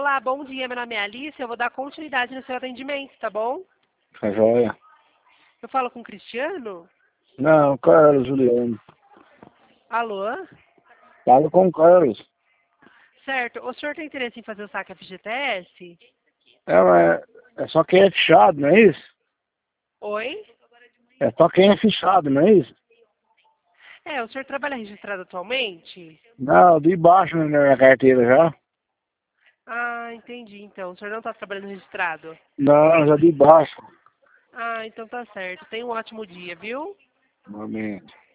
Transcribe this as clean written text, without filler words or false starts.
Olá, bom dia. Meu nome é Alice. Eu vou dar continuidade no seu atendimento, tá bom? Tá joia? Eu falo com o Cristiano? Não, Carlos, Juliano. Alô? Fala com o Carlos. Certo. O senhor tem interesse em fazer o saque FGTS? É só quem é fichado, não é isso? Oi? É só quem é fichado, não é isso? O senhor trabalha registrado atualmente? Não, de baixo na minha carteira já. Ah, entendi. Então, o senhor não está trabalhando registrado? Não, já de baixo. Ah, então tá certo. Tenha um ótimo dia, viu? Momento.